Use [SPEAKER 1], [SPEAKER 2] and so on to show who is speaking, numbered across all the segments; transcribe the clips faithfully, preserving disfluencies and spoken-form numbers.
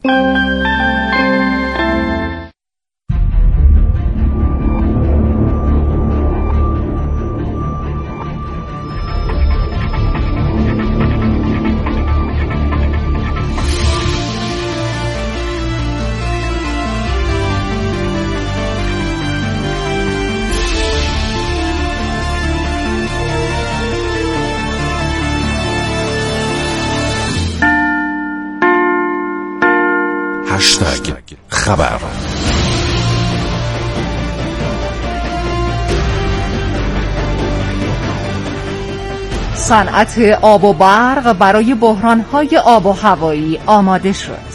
[SPEAKER 1] هشتگ خبر.
[SPEAKER 2] صنعت آب و برق برای بحران‌های آب و هوایی آماده شد.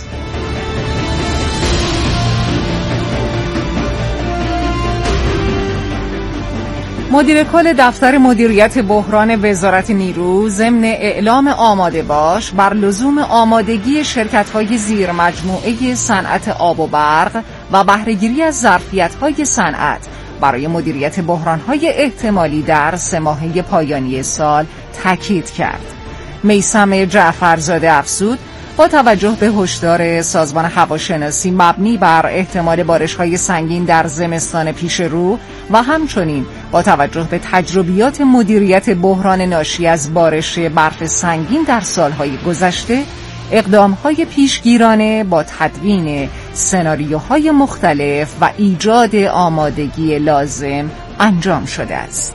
[SPEAKER 2] مدیر کل دفتر مدیریت بحران وزارت نیرو ضمن اعلام آماده باش بر لزوم آمادگی شرکت‌های زیر مجموعه صنعت آب و برق و بهره‌گیری از ظرفیت‌های صنعت برای مدیریت بحران‌های احتمالی در سه ماهه پایانی سال تاکید کرد. میثم جعفرزاده افزود با توجه به هشدار سازمان هواشناسی مبنی بر احتمال بارش‌های سنگین در زمستان پیش رو و همچنین با توجه به تجربیات مدیریت بحران ناشی از بارش برف سنگین در سالهای گذشته، اقدام‌های پیشگیرانه با تدوین سناریوهای مختلف و ایجاد آمادگی لازم انجام شده است.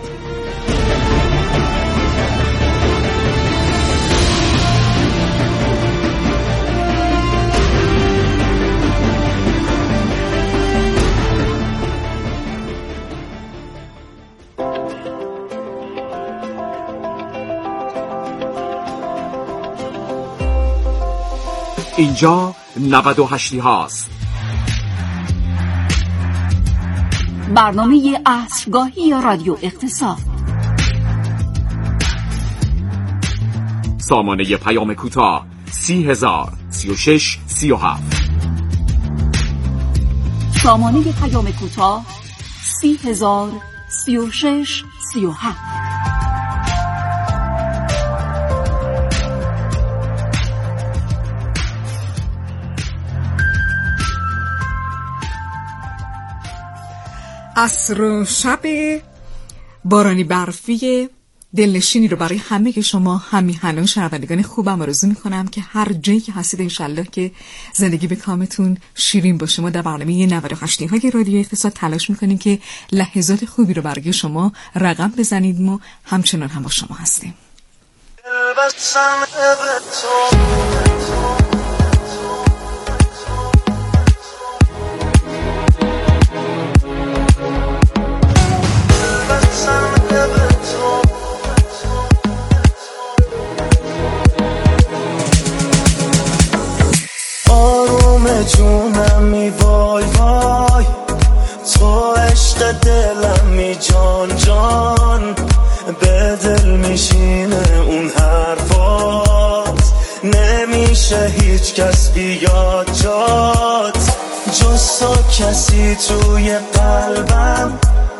[SPEAKER 3] اینجا نود و هشت هاست.
[SPEAKER 4] برنامه عصرگاهی رادیو اقتصاد.
[SPEAKER 3] سامانه پیام کوتاه سی هزار سی و شش سی و هفت.
[SPEAKER 4] سامانه پیام کوتاه سی هزار سی و شش سی و هفت.
[SPEAKER 5] عصر و شب بارانی برفی دلنشینی رو برای همه که شما همیهنان شنوندگان خوبم آرزو میکنم که هر جایی که هستید انشالله که زندگی به کامتون شیرین باشه. ما در برنامه نود و هشت های رادیو اقتصاد تلاش میکنیم که لحظات خوبی رو برای شما رقم بزنید و همچنان هم با شما هستیم.
[SPEAKER 6] جونمی وای وای تو عشق دلمی جان جان به دل میشینه اون حرفات نمیشه هیچ کس بیاد جات جز تو کسی توی قلبم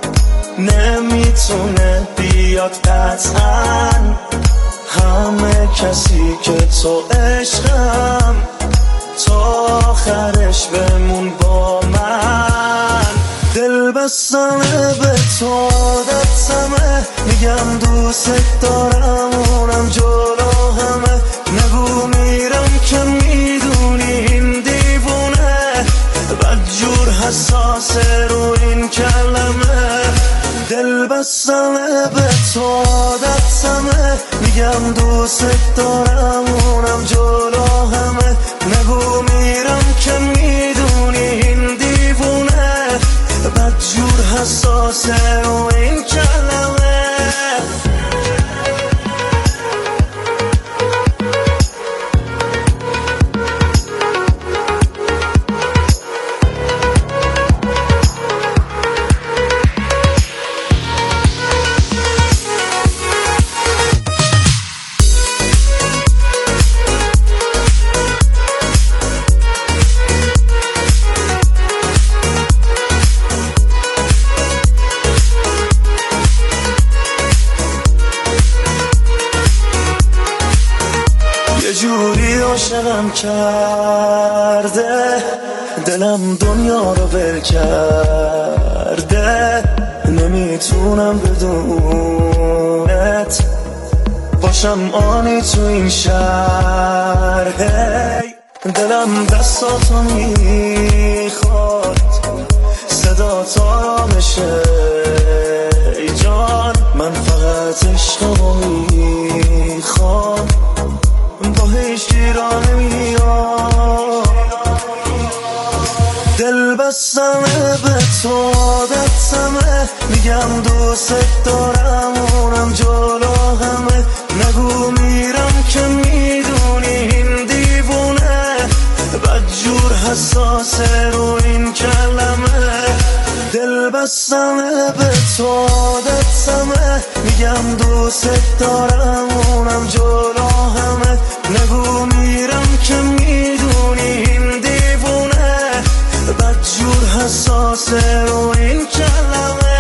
[SPEAKER 6] نمیتونه بیاد قطعا همه کسی که تو عشقم تا آخرش بمون با من دل بستمه به تو عادتمه میگم دوست دارم اونم جلو همه نگو میرم که میدونی این دیوونه بدجور حساسه رو این کلمه دل بستمه به تو عادتمه میگم دوست دارم اونم جلو همه نگو میرم که میدونی این دیوونه بدجور حساسه و این کلمه عاشقم کردی کرده، دلم دنیا رو ول کرده، نمیتونم بدونت باشم آنی تو این شهر. هی دلم دستاتو میخواد، صدا تا بشه ای جان، من فقط عشقمو میخوام، با هیچ گیرا نمیام. دل بستمه به تو عادتمه، میگم دوست دارم اونم جلو همه، نگو میرم که میدونی این دیوونه، بدجور حساسه رو این کلمه. دل بستمه به تو عادتمه، میگم دوست دارم اونم جلو همه، نگو میرم که میدونی این دیوونه، بدجور حساسه رو این کلمه.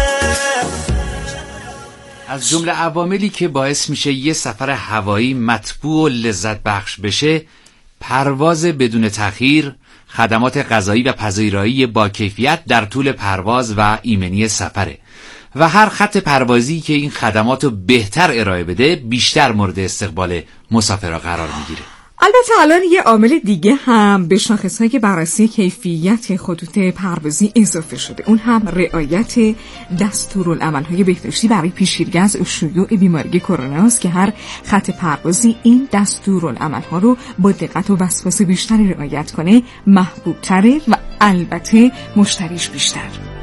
[SPEAKER 1] از جمله عواملی که باعث میشه یه سفر هوایی مطبوع و لذت بخش بشه، پرواز بدون تأخیر، خدمات غذایی و پذیرایی با کیفیت در طول پرواز و ایمنی سفره و هر خط پروازی که این خدمات رو بهتر ارائه بده بیشتر مورد استقبال مسافرها قرار میگیره.
[SPEAKER 5] البته الان یه عامل دیگه هم به شاخصهای بررسی کیفیت خطوط پروازی اضافه شده، اون هم رعایت دستورالعمل‌های بهداشتی برای پیشگیری از شیوع بیماری کرونا است که هر خط پروازی این دستورالعمل‌ها رو با دقت و وسواس بیشتری رعایت کنه محبوب‌تره و البته مشتریش بیشتر.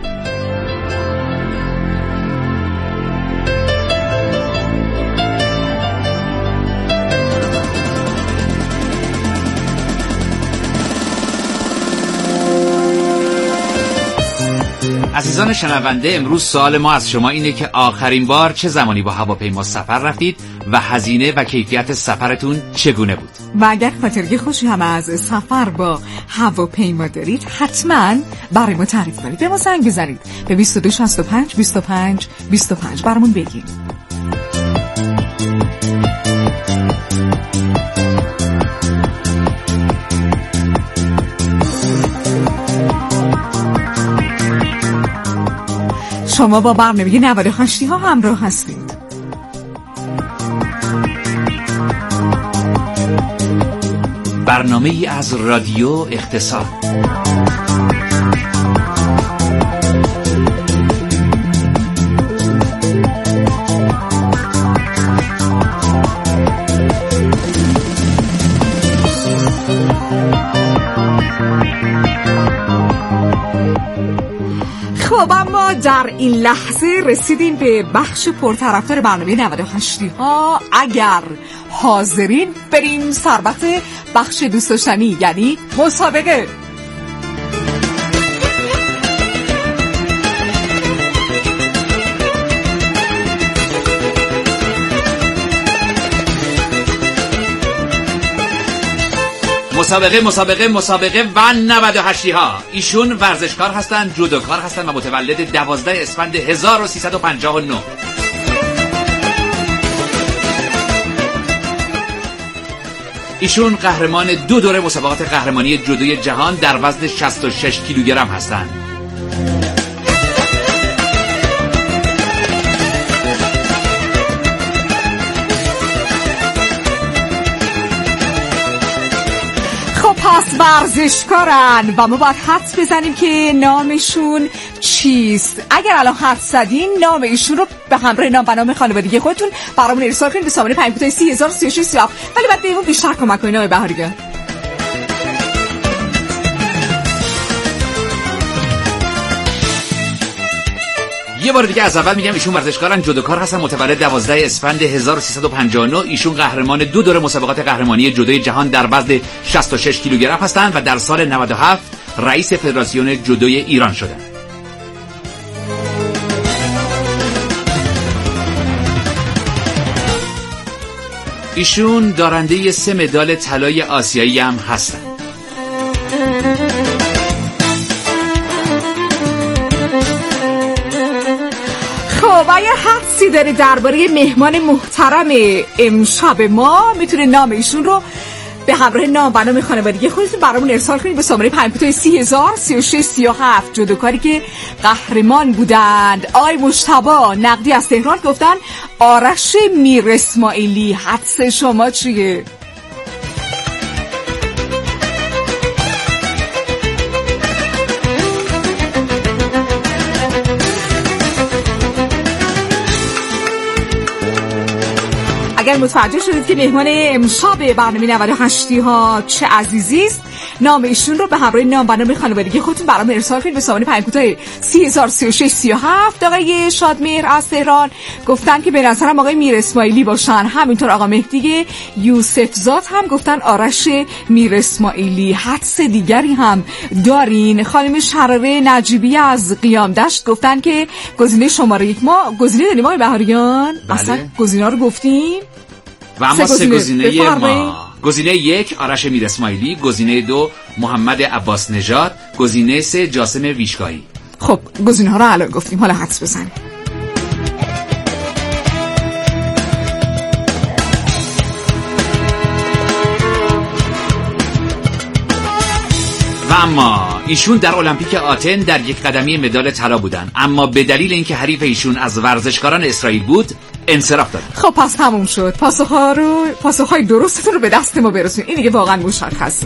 [SPEAKER 1] عزیزان شنونده، امروز سوال ما از شما اینه که آخرین بار چه زمانی با هواپیما سفر رفتید و هزینه و کیفیت سفرتون چگونه بود؟
[SPEAKER 5] و اگر خاطرگی خوشی هم از سفر با هواپیما دارید حتما برای ما تعریف کنید. به ما زنگ بزنید به بیست و دو شصت و پنج بیست و پنج بیست و پنج برامون بگید. شما با برنامه نود و هشت ها همراه هستید.
[SPEAKER 1] برنامه ای از رادیو اقتصاد.
[SPEAKER 5] خب اما در این لحظه رسیدیم به بخش پرطرفدار برنامه نود و هشت ها. اگر حاضرین بریم سربت بخش دوست داشتنی، یعنی مسابقه.
[SPEAKER 1] مسابقه مسابقه مسابقه و نود و هشت ها. ایشون ورزشکار هستن، جودوکار هستن و متولد دوازده اسفند هزار و سیصد و پنجاه و نه. ایشون قهرمان دو دوره مسابقات قهرمانی جودوی جهان در وزن شصت و شش کیلوگرم هستند.
[SPEAKER 5] پس ورزشکارن و ما باید حدس بزنیم که نامشون چیست. اگر الان حدس زدین نام ایشون رو به همراه نام و نام خانوادگی خودتون برامون ارسال کنید به سامانه پیام کوتاه سی هزار و سی و شش سی و هفت. ولی بعد بهمون بیشتر کمک کنید آقای بهاری‌گاه.
[SPEAKER 1] یه بار دیگه از اول میگم ایشون ورزشکارن، جودوکار هستن، متولد دوازده اسفند هزار و سیصد و پنجاه و نه. ایشون قهرمان دو دوره مسابقات قهرمانی جودوی جهان در وزن شصت و شش کیلوگرم هستند و در سال نود و هفت رئیس فدراسیون جودوی ایران شدند. ایشون دارنده سه مدال طلای آسیایی هم هستند.
[SPEAKER 5] خب اگه حدسی داره درباره مهمان محترم امشب ما میتونه نام ایشون رو به همراه نام و نام خانوادگی خودتون برامون ارسال کنید به شماره پیام سی هزار سی و شش سی و هفت. جودوکاری که قهرمان بودند آی مجتبی نقدی از تهران گفتن آرش میر اسماعیلی. حدس شما چیه؟ اگر متوجه شدید که مهمان امشب برنامه نود و هشت ها چه عزیزی است، نام ایشون رو به همراه نام و نام خانوادگی خودتون برام ارسال کنید به شماره پیام کوتاه سی هزار سی و شش سی و هفت. آقای شادمهر از تهران گفتن که به نظرم آقای میر اسماعیلی باشن. همینطور آقا مهدی یوسف زاد هم گفتن آرش میر اسماعیلی. حدس دیگری هم دارین؟ خانم شراره نجیبی از قیام دشت گفتن که گزینه شماره یک ما گزینه داریم آقای بهاریان.
[SPEAKER 1] بله.
[SPEAKER 5] اصلا گزینه‌ها رو گفتیم
[SPEAKER 1] و اما سه گزینه, گزینه ما گزینه یک آرش میر اسماعیلی، گزینه دو محمد عباس نژاد، گزینه سه جاسم ویشگاهی.
[SPEAKER 5] خب گزینه ها رو الان گفتیم، حالا حدس بزنیم.
[SPEAKER 1] و اما ایشون در المپیک آتن در یک قدمی مدال طلا بودن، اما به دلیل اینکه حریف ایشون از ورزشکاران اسرائیل بود انصراف داد.
[SPEAKER 5] خب پس تموم شد. پاسخ‌ها رو پاسخ‌های درستتون رو به دست ما برسونید. این دیگه واقعا مشخصه.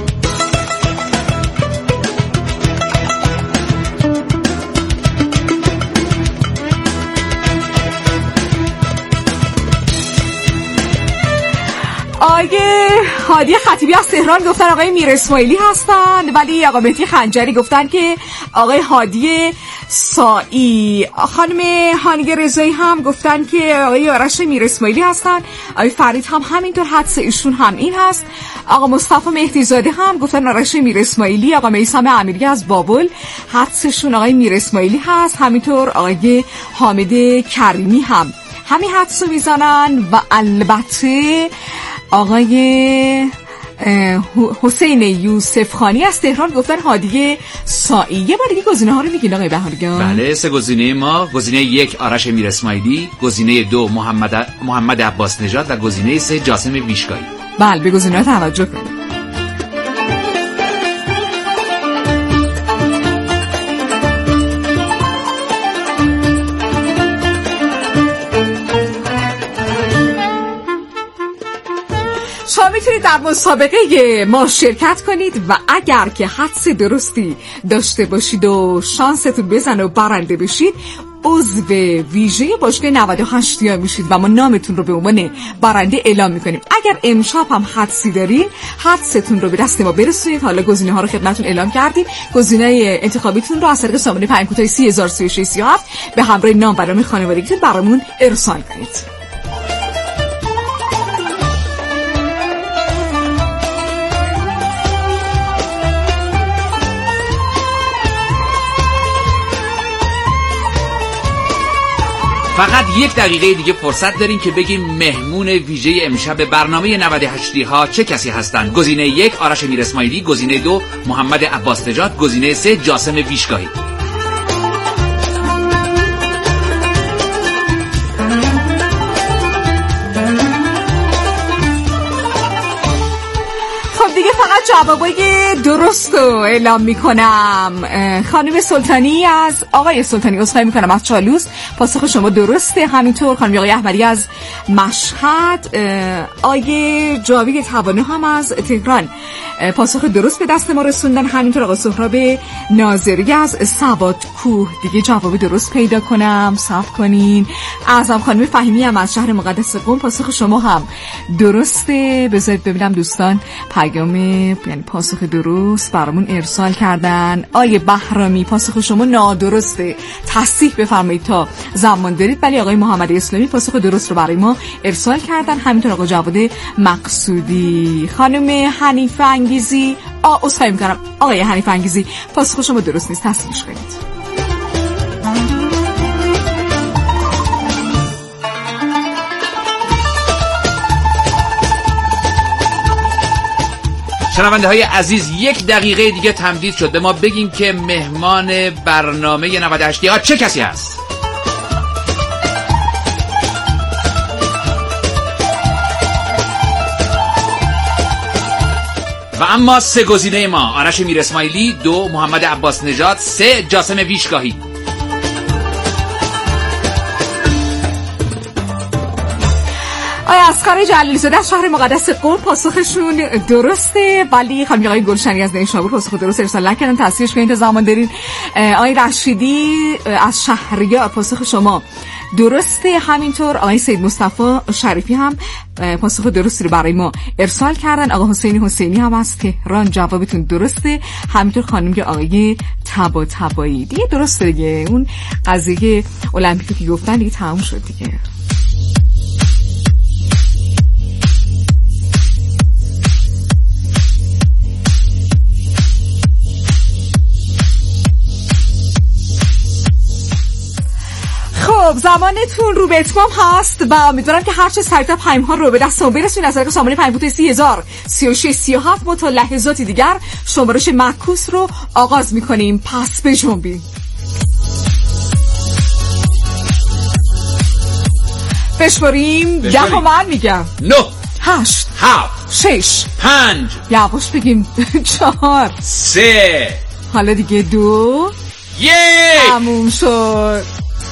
[SPEAKER 5] آقای هادی خطیبی از تهران گفتن آقای میر اسماعیلی هستن، ولی آقا مهدی خنجری گفتن که آقای هادی سایی. خانم هانیه رضایی هم گفتن که آقای آرش میر اسماعیلی هستن. آقای فرید هم همینطور، حدس ایشون هم این هست. آقا مصطفی مهدی زاده هم گفتن آرش میر اسماعیلی. آقا میثم امیری از بابل حدسشون آقای میر اسماعیلی هست. همینطور آقای حامد کریمی هم همین حدسو میزنن و البته آقای حسین یوسف خانی از تهران گفتن هادی سایی. یه بار دیگه گزینه ها رو میگین آقای بهاریان؟
[SPEAKER 1] بله، سه گزینه ما: گزینه یک آرش میر اسماعیلی، گزینه دو محمد محمد عباس نژاد و گزینه سه جاسم ویشگاهی.
[SPEAKER 5] بله، به گزینه‌ها توجه کنید. شما میتونید در مسابقه ما شرکت کنید و اگر که حدس درستی داشته باشید و شانستون بزنه و برنده بشید، عضو ویژه باشگاه نود و هشت یا میشید و ما نامتون رو به عنوان برنده اعلام میکنیم. اگر امشب هم حدسی دارین، حدستون رو به دست ما برسونید. حالا گزینه ها رو خدمتتون اعلام کردیم. گزینه انتخابیتون رو از طریق شماره پیام کوتاه سی هزار سی و شش سی و هفت به همراه نام و نام خانوادگیتون برامون ارسال کنید.
[SPEAKER 1] فقط یک دقیقه دیگه فرصت داریم که بگیم مهمون ویژه امشب برنامه نود و هشت ها چه کسی هستند. گزینه یک آرش میر اسماعیلی، گزینه دو محمد عباس نژاد، گزینه سه جاسم ویشگاهی.
[SPEAKER 5] دیگه فقط جوابای درست رو اعلام میکنم. خانم سلطانی از آقای سلطانی عذرخواهی میکنم از چالوس، پاسخ شما درسته. همینطور خانم آقای احمدی از مشهد، آقای جاوید توانو هم از تهران پاسخ درست به دست ما رسوندن. همینطور آقای سهراب ناظری از سواد کوه. دیگه جواب درست پیدا کنم، صبر کنین. اعظم خانم فهیمی هم از شهر مقدس قم، پاسخ شما هم درسته. بذارید ببینم دوستان پیام یعنی پاسخ درست برامون ارسال کردن. آیه بهرامی پاسخ شما نادرسته، تصحیح بفرمایید تا زمان دارید. ولی آقای محمد اسلامی پاسخ درست رو برای ما ارسال کردن. همینطور آقای جواد مقصودی. خانم حنیفه انگیزی آ عذرخواهی می‌کنم آقای حنیفه انگیزی پاسخ شما درست نیست، تصحیحش کنید.
[SPEAKER 1] شنونده های عزیز، یک دقیقه دیگه تمدید شد به ما بگیم که مهمان برنامه نود و هشت ها چه کسی هست. و اما سه گزینه ما: آرش میر اسماعیلی، دو محمد عباس نژاد، سه جاسم ویشگاهی.
[SPEAKER 5] آیا اسقر جلیلی‌زاده از شهر مقدس قم پاسخشون درسته، ولی خانم آقای گلشنی از نیشابور پاسخ درست ارسال نکردن. تصحیحش کنید زمان دارین. آقای رشیدی از شهریار پاسخ شما درسته، همینطور آقای سید مصطفی شریفی هم پاسخ درستی رو برای ما ارسال کردن. آقا حسینی حسینی هم از تهران جوابتون درسته، همینطور خانم آقای تبا تبایی. دیگه درسته دیگه، اون قضیه المپیکی که گفتن دیگه تموم شد دیگه. خب زمانتون رو به اتمام هست و امیدوارم که هرچه سریعتر پیام ها رو به دستمون برسونید. از طریق سامانه پیام پوت سی هزار سی و شش سی و هفت ما تا لحظاتی دیگر شمارش معکوس رو آغاز میکنیم. پس بجنبیم. بشماریم. ده و من میگم نه، هشت،
[SPEAKER 1] هفت،
[SPEAKER 5] شش،
[SPEAKER 1] پنج،
[SPEAKER 5] یواش بگیم چهار،
[SPEAKER 1] سه،
[SPEAKER 5] حالا دیگه دو،
[SPEAKER 1] یک،
[SPEAKER 5] تموم شد.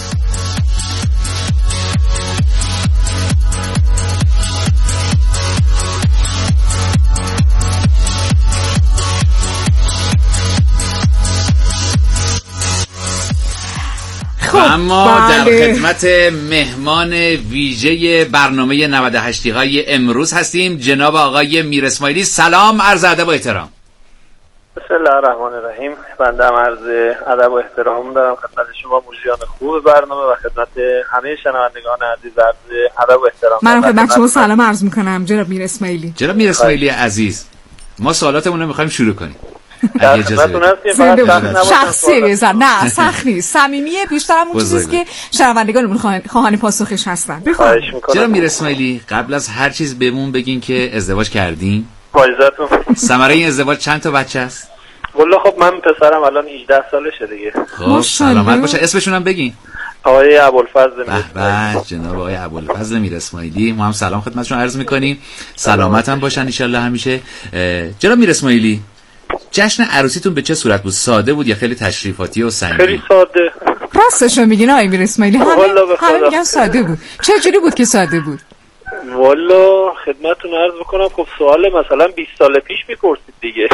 [SPEAKER 1] اما
[SPEAKER 5] بله.
[SPEAKER 1] در خدمت مهمان ویژه برنامه نود و هشت های امروز هستیم، جناب آقای میر اسماعیلی. سلام، عرض ادب و احترام.
[SPEAKER 7] بسم الله الرحمن الرحیم. بنده هم عرض ادب و احترام دارم خدمت شما مجریان خوب برنامه و خدمت همه شنوندگان عزیز عرض ادب و احترام.
[SPEAKER 5] من خدمت شما سلام عرض میکنم جناب میر اسماعیلی.
[SPEAKER 1] جناب میر اسماعیلی عزیز، ما سوالاتمون رو میخوایم شروع کنیم.
[SPEAKER 7] اگه اجازه بدید.
[SPEAKER 5] شخصی بزن. نه سخت نیست، صمیمیه، بیشتر همون چیزیه که شنوندگانمون خواهان پاسخش هستن. بفرمایید.
[SPEAKER 1] جناب میر اسماعیلی، قبل از هر چیز بهمون بگین که ازدواج کردین.
[SPEAKER 7] باعزتون.
[SPEAKER 1] ثمره این ازدواج چند تا بچه است؟
[SPEAKER 7] والله خب من پسرم الان هجده سالشه دیگه.
[SPEAKER 1] خب سلامت باشه. اسمشون هم بگین.
[SPEAKER 7] آقای ابوالفضل
[SPEAKER 1] میر اسماعیلی. جناب آقای ابوالفضل میر اسماعیلی، ما هم سلام خدمتشون عرض می‌کنیم. سلامت هم باشن ان شاءالله همیشه. جناب میر اسماعیلی، جشن عروسیتون به چه صورت بود؟ ساده بود یا خیلی تشریفاتی و سنگین؟
[SPEAKER 7] خیلی ساده.
[SPEAKER 5] راستشو میگین آقای میر اسماعیلی؟ همه همه میگن ساده بود. چه جوری بود که ساده بود؟
[SPEAKER 7] والا خدمتتون عرض بکنم، خب سوال مثلا بیست سال پیش میپرسید دیگه.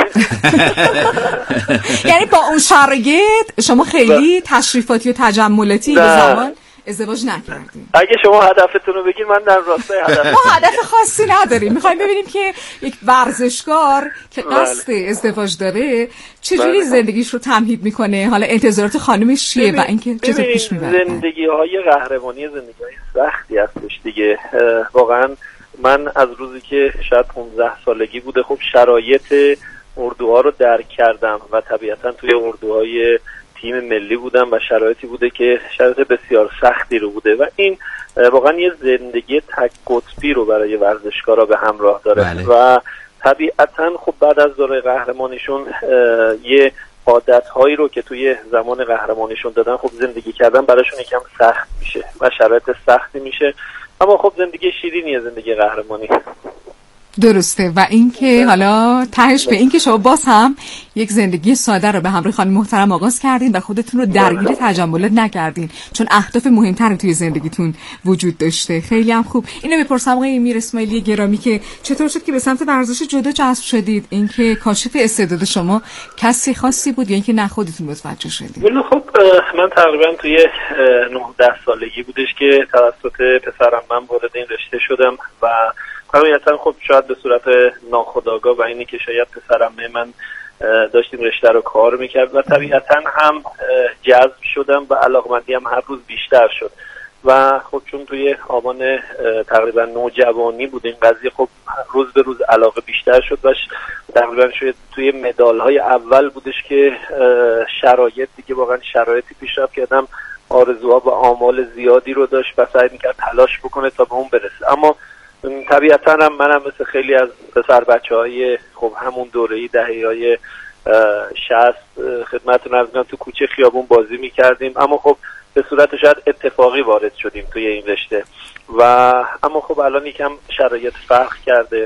[SPEAKER 5] یعنی با اون شرایط شما خیلی تشریفاتی و تجملاتی به زمان ازدواج نکردیم.
[SPEAKER 7] اگه شما هدفتون رو بگین من در راستای هدف.
[SPEAKER 5] ما هدف خاصی نداریم، میخوایم ببینیم که یک ورزشکار که قصد ازدواج داره چجوری زندگیش رو تمهید میکنه، حالا انتظارات خانمش چیه و اینکه چطور پیش میبره.
[SPEAKER 7] زندگی های قهرمانی زندگی های سختی هستش دیگه. واقعا من از روزی که شاید پانزده سالگی بوده خب شرایط اردوها رو درک کردم و طبیعتا توی اردوهای تیم ملی بودم و شرایطی بوده که شرایط بسیار سختی رو بوده و این واقعا یه زندگی تک قطبی رو برای ورزشکارا به همراه داره. بله. و طبیعتا خب بعد از دوره قهرمانیشون یه عادت‌هایی رو که توی زمان قهرمانیشون دادن خب زندگی کردن براشون یکم سخت میشه و شرایط سختی میشه، اما خب زندگی شیرینیه زندگی قهرمانی.
[SPEAKER 5] درسته. و اینکه حالا تهش به اینکه شما باز هم یک زندگی ساده رو به همراه خانم محترم آغاز کردین و خودتون رو درگیر تجملات نکردین، چون اهداف مهمتری توی زندگیتون وجود داشته. خیلی هم خوب. اینو میپرسم آقای میر اسماعیلی گرامی که چطور شد که به سمت ورزش جودو جذب شدید؟ اینکه کاشف استعداد شما کسی خاصی بود یا اینکه نه خودتون متوجه شدید؟
[SPEAKER 7] ولی خب من تقریبا توی نوزده سالگی بودش که توسط پسرم من وارد این رشته شدم و طبیعتا خب شاید به صورت ناخودآگاه و اینی که شاید پسرم من داشتیم رشته رو کار میکرد و طبیعتا هم جذب شدم و علاقمندی هم هر روز بیشتر شد و خب چون توی آبان تقریبا نوجوانی بود این قضیه خب روز به روز علاقه بیشتر شد و تقریبا شاید توی مدال های اول بودش که شرایط دیگه واقعا شرایطی پیش رفت که آدم آرزوها و آمال زیادی رو داشت و سعی میکرد تلاش بکنه تا به اون برسه. اما طبیعتا هم منم مثل خیلی از پسر بچه های خب همون دوره‌ای دهه‌های شصت خدمتتون عرض کنم تو کوچه خیابون بازی میکردیم، اما خب به صورت شاید اتفاقی وارد شدیم توی این رشته و اما خب الان یکم شرایط فرق کرده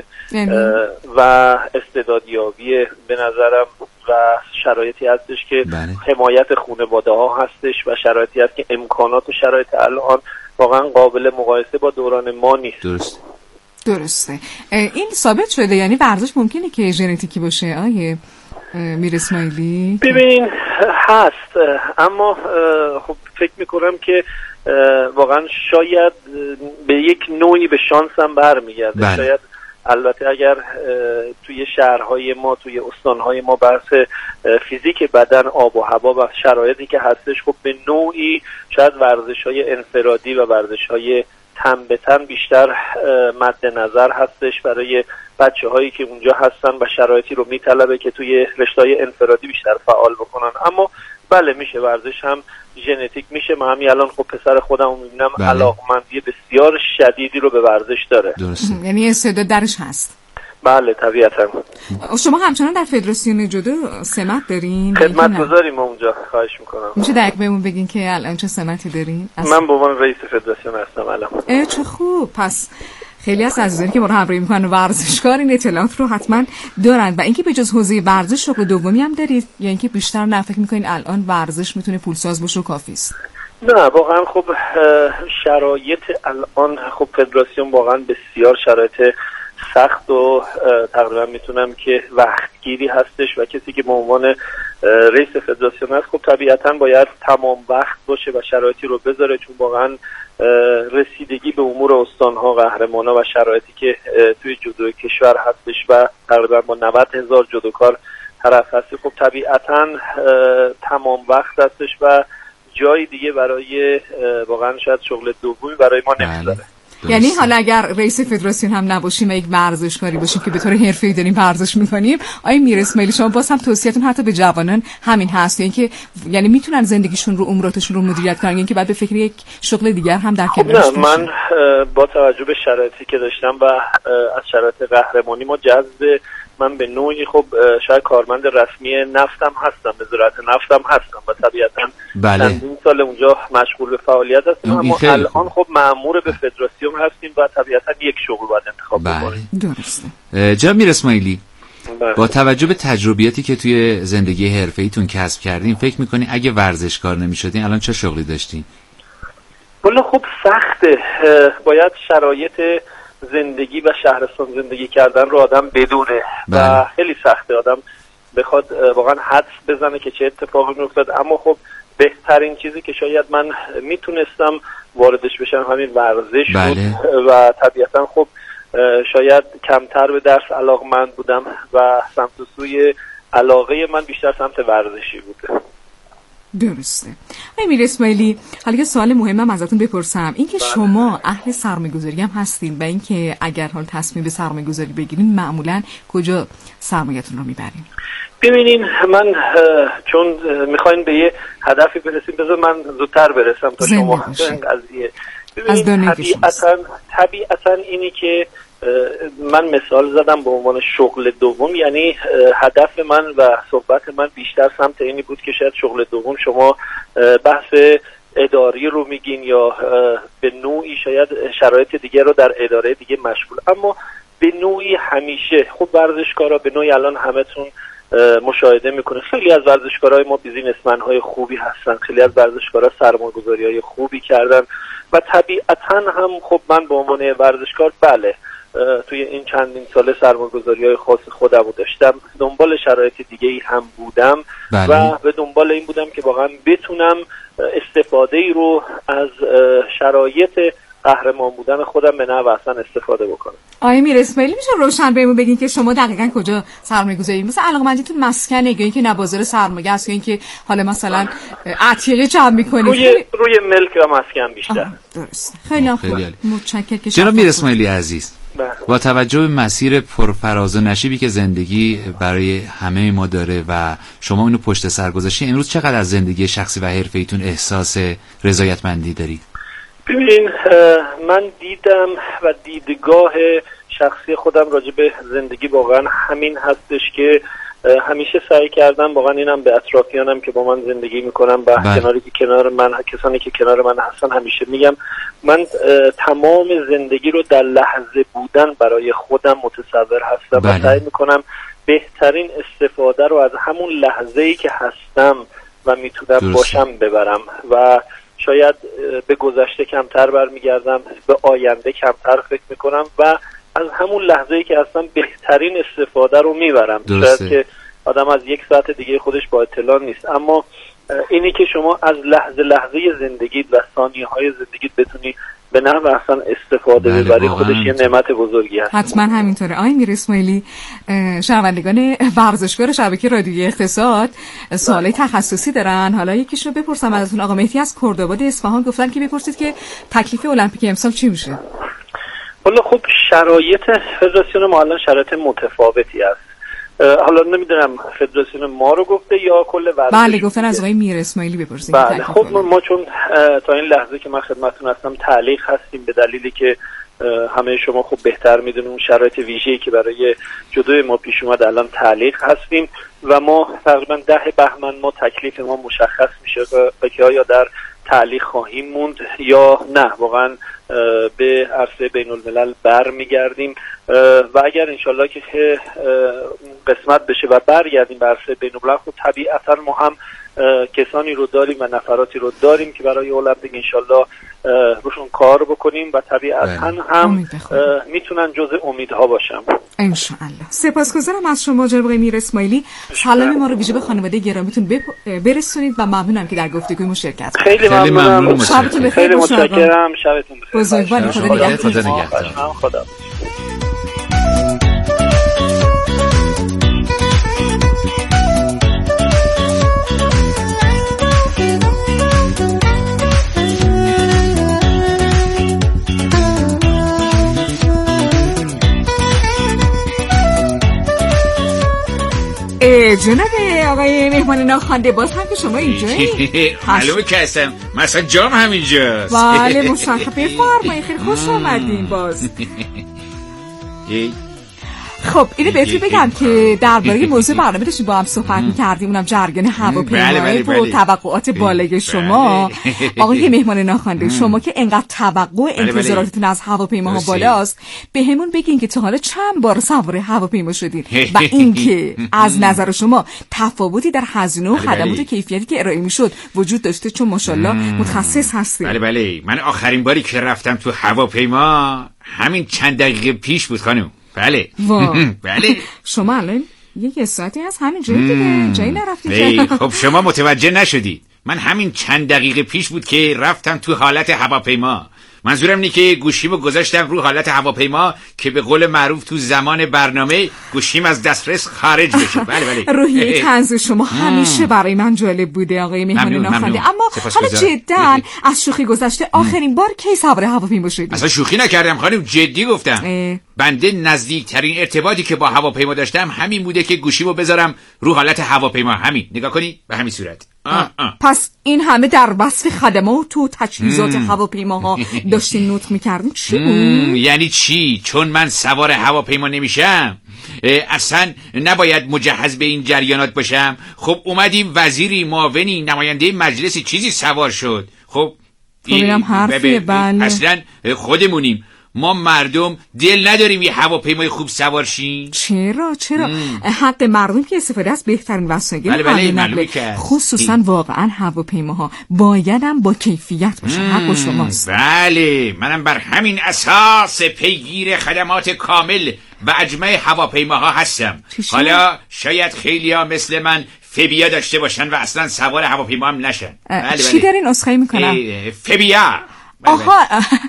[SPEAKER 7] و استعدادیابی به نظرم و شرایطی هستش که بله. حمایت خانواده ها هستش و شرایطی هست که امکانات و شرایط الان واقعا قابل مقایسه با دوران ما نیست.
[SPEAKER 5] درست. درسته. این ثابت شده، یعنی ورزش ممکنه که ژنتیکی باشه آیه میر اسماعیلی؟
[SPEAKER 7] ببین هست، اما خب فکر میکنم که واقعا شاید به یک نوعی به شانس هم برمیگرده. بله. شاید البته اگر توی شهرهای ما، توی استانهای ما بحث فیزیک بدن، آب و هوا و شرایطی که هستش، خب به نوعی شاید ورزش‌های انفرادی و ورزش‌های تن به تن بیشتر مد نظر هستش برای بچه هایی که اونجا هستن و شرایطی رو میطلبه که توی رشته‌های انفرادی بیشتر فعال بکنن. اما بله میشه ورزش هم ژنتیک میشه. من همین الان خب پسر خودم میبینم بله. علاقمندی بسیار شدیدی رو به ورزش داره.
[SPEAKER 5] درسته. یعنی استعداد درش هست.
[SPEAKER 7] بله طبیعتا.
[SPEAKER 5] شما همچنان در فدراسیون جودو سمت دارین؟
[SPEAKER 7] خدمت گذاریم اونجا. خواهش میکنم.
[SPEAKER 5] میشه دقیق بهمون بگین که الان چه سمتی دارین؟
[SPEAKER 7] من به عنوان رئیس فدراسیون هستم الان.
[SPEAKER 5] اه چه خوب. پس خیلی از عزیزانی که ما رو همراهی میکنن ورزشکار این اطلاعات رو حتما دارن. و اینکه به جز حوزه ورزش شغل دومی هم دارید یا اینکه بیشتر نه فکر میکنین الان ورزش میتونه پولساز باشه و کافی است؟
[SPEAKER 7] نه واقعا خب شرایط الان خب فدراسیون واقعا بسیار شرایط سخت و تقریبا میتونم که وقتگیری هستش و کسی که به عنوان رئیس فدراسیون هست خب طبیعتا باید تمام وقت باشه و شرایطی رو بذاره، چون واقعا رسیدگی به امور استانها، قهرمانا و شرایطی که توی جودو کشور هستش و تقریبا با نود هزار جودوکار طرف هستی خب طبیعتا تمام وقت هستش و جای دیگه برای واقعا شاید شغل دومی برای ما نمیذاره.
[SPEAKER 5] یعنی حالا اگر رئیس فدراسیون هم نباشیم و یک ورزشکاری باشیم که به طور حرفه‌ای داریم ورزش می‌کنیم، آیا میر اسماعیلی شما باز هم توصیه‌تون حتی به جوانان همین هست، یعنی که یعنی میتونن زندگیشون رو، عمراتشون رو مدیریت کنن، یعنی که بعد به فکر یک شغل دیگر هم در کنارش باشن؟
[SPEAKER 7] من با توجه به شرایطی که داشتم و از شرایط قهرمانی ما جذب من به نوعی خب شاید کارمند رسمی نفتم هستم، وزارت نفتم هستم و طبیعتا
[SPEAKER 1] بله.
[SPEAKER 7] چندین سال اونجا مشغول به فعالیت هستم، اما الان خب مأمور به فدراسیون هستیم و طبیعتا یک شغل باید انتخاب بکنیم.
[SPEAKER 5] درسته.
[SPEAKER 1] جناب میر اسماعیلی، با توجه به تجربیاتی که توی زندگی حرفه‌ایتون کسب کردین فکر می‌کنی اگه ورزشکار نمی‌شدین الان چه شغلی داشتین؟
[SPEAKER 7] والا خب سخته، باید شرایط زندگی و شهرستان زندگی کردن رو آدم بدونه بله. و خیلی سخته آدم بخواد واقعا حدس بزنه که چه اتفاقی میافتاد، اما خب بهترین چیزی که شاید من میتونستم واردش بشم همین ورزش بله. بود و طبیعتا خب شاید کمتر به درس علاقمند بودم و سمت و سوی علاقه من بیشتر سمت ورزشی بود.
[SPEAKER 5] درسته. امیر اسماعیلی، حالا یه سوال مهمم ازتون بپرسم، اینکه شما اهل سرمایه‌گذاری هم هستین و اینکه اگر حال تصمیم به سرمایه‌گذاری بگیرین معمولاً کجا سرمایه‌تون رو میبرین؟
[SPEAKER 7] ببینین من چون میخواین به یه هدفی برسیم، بذار من زودتر برسم تا شما این قضیه. ببینین طبیعتاً طبیعتاً اینی که من مثال زدم به عنوان شغل دوم، یعنی هدف من و صحبت من بیشتر سمت اینی بود که شاید شغل دوم شما بحث اداری رو میگین یا به نوعی شاید شرایط دیگه رو در اداره دیگه مشغول، اما به نوعی همیشه خب ورزشکارا به نوعی الان همتون مشاهده میکنه خیلی از ورزشکارای ما بیزینسمن‌های خوبی هستن، خیلی از ورزشکارا سرمایه‌گذاری‌های خوبی کردن و طبیعتاً هم خب من به عنوان ورزشکار بله توی این چندین ساله سرمایه‌گذاری‌های خاص خودم رو داشتم، دنبال شرایط دیگه‌ای هم بودم بله. و به دنبال این بودم که واقعا بتونم استفاده‌ای رو از شرایط قهرمان بودن خودم به نحو احسن استفاده بکنم.
[SPEAKER 5] آقای میر اسماعیلی میشه روشن بهمون بگین که شما دقیقاً کجا سرمایه‌گذاری مثلا علاقه‌مندیتون مسکنه یا اینکه نه بازار سرمایه است یا اینکه حالا مثلا عطیه جمع می‌کنید؟
[SPEAKER 7] روی روی ملک و مسکن بیشتر.
[SPEAKER 5] درست. خیلی خوب. متشکرم که
[SPEAKER 1] جناب میر اسماعیلی عزیز، با توجه به مسیر پرفراز و نشیبی که زندگی برای همه ما داره و شما اینو پشت سر گذاشتین، امروز چقدر از زندگی شخصی و حرفه‌ایتون احساس رضایتمندی دارید؟
[SPEAKER 7] ببین من دیدم و دیدگاه شخصی خودم راجع به زندگی واقعا همین هستش که همیشه سعی کردم واقعا اینم به اطرافیانم که با من زندگی میکنم و
[SPEAKER 1] بله.
[SPEAKER 7] کناری که کنار من کسانی که کنار من هستن همیشه میگم من تمام زندگی رو در لحظه بودن برای خودم متصور هستم
[SPEAKER 1] بله.
[SPEAKER 7] و سعی میکنم بهترین استفاده رو از همون لحظه‌ای که هستم و میتونم
[SPEAKER 1] درسته.
[SPEAKER 7] باشم ببرم و شاید به گذشته کمتر برمیگردم، به آینده کمتر فکر میکنم و از همون لحظه‌ای که هستم بهترین استفاده رو میبرم. شاید که آدم از یک ساعت دیگه خودش با اطلاع نیست، اما اینی که شما از لحظه لحظه زندگیت و ثانیه‌های زندگیت بتونی به نحو احسن استفاده
[SPEAKER 1] بله
[SPEAKER 7] ببری خودش یه نعمت بزرگی هست.
[SPEAKER 5] حتما همینطوره. آقای میر اسماعیلی، شنوندگان ورزشکار شبکه رادیویی اقتصاد سوالای تخصصی دارن. حالا یکیشو بپرسم ازتون. آقا مهدی از کردآباد اصفهان گفتن که بپرسید که تکلیف المپیک امسال چی میشه؟
[SPEAKER 7] حالا خب شرایط فدراسیون ما الان شرایط متفاوتی است. حالا نمیدونم فدراسیون ما رو گفته یا کل ورزش.
[SPEAKER 5] بله گفتن از آقای میر اسماعیلی بپرسید.
[SPEAKER 7] بله خب ما, ما چون تا این لحظه که من خدمتتون هستم تعلیق هستیم به دلیلی که همه شما خب بهتر میدونیم اون شرایط ویژه‌ای که برای جدو ما پیش اومد الان تعلیق هستیم و ما تقریبا ده بهمن ما تکلیف ما مشخص میشه که آیا در تعلیق خواهیم موند یا نه واقعا به عرصه بین الملل بر میگردیم و اگر انشالله که قسمت بشه و برگردیم به عرصه بین الملل خب طبیعتا ما هم کسانی رو داریم و نفراتی رو داریم که برای المپیک انشالله روشون کار بکنیم و طبیعتا هم میتونن جزء امیدها باشم
[SPEAKER 5] انشالله. سپاسگزارم از شما جناب آقای میر اسماعیلی. سلام ما رو ویژه به خانواده گرامیتون بپ... برسونید و ممنونم که در گفتگوی ما شرکت کردید.
[SPEAKER 7] خیلی ممنونم.
[SPEAKER 5] شبتون بخیر.
[SPEAKER 7] خیلی متشکرم. شبتون بخیر.
[SPEAKER 5] بزرگوار خدا نگهدار.
[SPEAKER 7] خدا.
[SPEAKER 5] جناب آقای مهمان ناخوانده باز هم که شما اینجایی؟
[SPEAKER 1] معلومه که هستم، مثلا جام همینجاست.
[SPEAKER 5] بله مشرف بفرمایید، خیلی خوش آمدین باز. خب اینو بهتون بگم که درباره موضوع برنامه داشتیم با هم صحبت می‌کردیم، اونم جریان هواپیمایی و توقعات بالای شما. آقای مهمان ناخوانده، شما که انقدر توقع انتظاراتتون از هواپیماها بالاست، بهمون بگین که تا حالا چند بار سوار هواپیما شدین و اینکه از نظر شما تفاوتی در هزینه و خدمات و کیفیتی که ارائه میشد وجود داشته، چون ماشاءالله متخصص هستید.
[SPEAKER 1] بله بله، من آخرین باری که رفتم تو هواپیما همین چند دقیقه پیش بود خانم. بله بله.
[SPEAKER 5] شما الان یک ساعتی از همین جایی دیگه جایی نرفتید.
[SPEAKER 1] خب شما متوجه نشدید، من همین چند دقیقه پیش بود که رفتم تو حالت هواپیما. منظورم اینه که گوشیمو گذاشتم رو حالت هواپیما که به قول معروف تو زمان برنامه گوشیم از دسترس خارج بشه. بله بله.
[SPEAKER 5] روحیه طنز شما همیشه برای من جالب بوده آقای مهمان ناخوانده. اما حالا جدا از شوخی گذشته، آخرین بار کی سوار هواپیما شدید؟
[SPEAKER 1] اصلا شوخی نکردم خانم، جدی گفتم. اه. بنده نزدیکترین ارتباطی که با هواپیما داشتم همین بوده که گوشیمو بذارم رو حالت هواپیما. همین، نگاه کنی به همین صورت.
[SPEAKER 5] آه آه. پس این همه در وصف خدمات و تجهیزات هواپیماها داشتین نوت میکردین چی بود؟
[SPEAKER 1] یعنی چی؟ چون من سوار هواپیما نمیشم، اصلا نباید مجهز به این جریانات باشم. خب اومدیم وزیری، معاونی، نماینده مجلسی چیزی سوار شد. خب
[SPEAKER 5] اینم حرفیه. بله
[SPEAKER 1] اصلا خودمونیم، ما مردم دل نداریم یه هواپیمای خوب سوار شیم.
[SPEAKER 5] چرا چرا ام. حق مردم که استفاده از بهترین وسایل
[SPEAKER 1] بله بله نقل،
[SPEAKER 5] خصوصا ای. واقعا هواپیماها بایدم با کیفیت باشه. حق شماست.
[SPEAKER 1] بله منم بر همین اساس پیگیر خدمات کامل و اجمع هواپیماها هستم. حالا شاید خیلیا مثل من فبیا داشته باشن و اصلا سوار هواپیما هم نشن.
[SPEAKER 5] بله چی بله. دارین اسخای میکنم؟
[SPEAKER 1] فبیا.
[SPEAKER 5] آها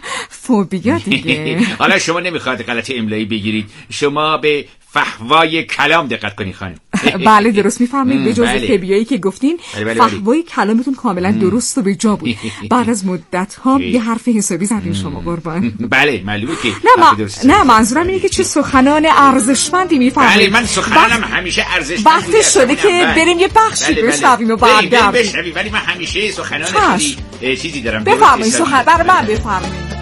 [SPEAKER 5] فوبیا دیگه.
[SPEAKER 1] حالا شما نمیخواد غلط املایی بگیرید، شما به فحوای کلام دقت کنید خانم.
[SPEAKER 5] بله درست میفهمید. به جز فبیایی که گفتین، بله بله فحوای کلامتون کاملا درست و به جا بود. بعد از مدت ها یه حرف حسابی زدین شما قربان.
[SPEAKER 1] بله معلومه که
[SPEAKER 5] نه نه منظورم اینه که چه سخنان ارزشمندی میفرمایید.
[SPEAKER 1] بله من سخنانم همیشه ارزشمند.
[SPEAKER 5] وقتی شده که بریم یه بخشی بشنویم و بعد
[SPEAKER 1] بشنویم، ولی من همیشه سخنان خیلی چیزی دارم.
[SPEAKER 5] بفرمایید سخن برای من بفرمایید.